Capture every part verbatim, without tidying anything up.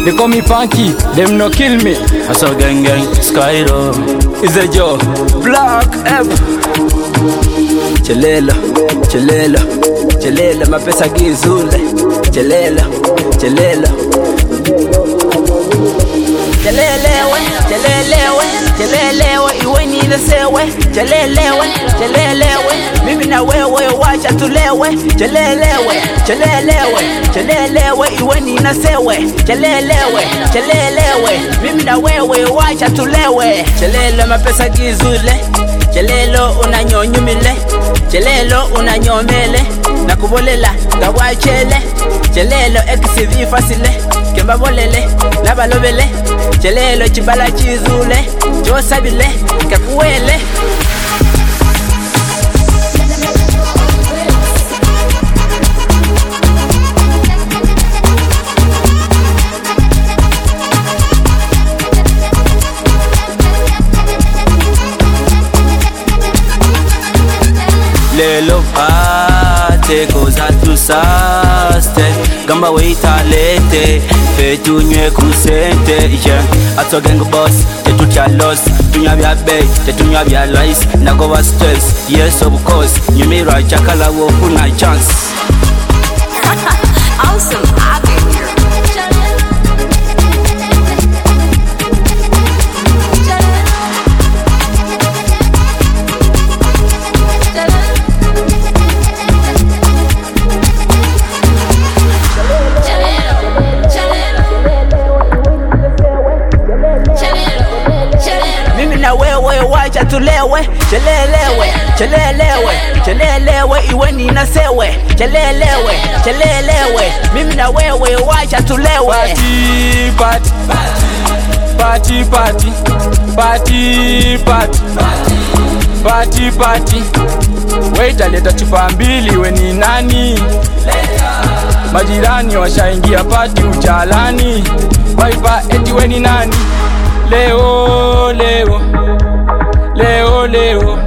They call me Punky, them no kill me. Hustle gang gang, Skyro. Is a Joe, Black F. Chelela, chelela, chelela, mapesa gizule. Chelela, chelela. Chelelewe, chelelewe, chelelewe, iwe ni lesewe. Chelelewe, chelelewe, mimi na wewe wacha tulewe. Chelelewe, chelelewe, chelelewe, iwe ni nasewe. Chelelewe, chelelewe, mimi na wewe wacha tulewe. Chelelo mapesa gizule. Chelelo unanyonyumile. Chelelo unanyomele. Nakubolela gawachele. Chelelo eksivi fasile. Kemba bolele, nabalobele. Chelelo chibala chizule. Josabile, kakuwele. Lelo pate koza tusaste Gamba weita lete Fetu nye kusente Yeah, ato gang boss Tetu tia loss Tunya bia bay Tetu nya bia lies Nago wa stress Yes of course Nyumira chakala wo kuna chance. Awesome, I've been here. Wewe wacha tulewe. Chelelewe, chelelewe, chelelewe, iwe ni nasewe. Chelelewe, chelelewe, mimi na wewe wacha tulewe. Party, party, party, party, party, party, party. Waita leta chupa mbili, we ni nani? Majirani washaingia party uchalani. Waipa eti we ni nani? Leo, leo, leo, leo,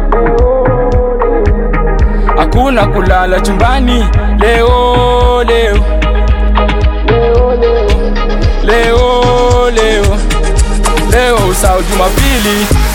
hakuna kulala chumbani. Leo, leo, leo, leo, leo, leo usao Jumapili.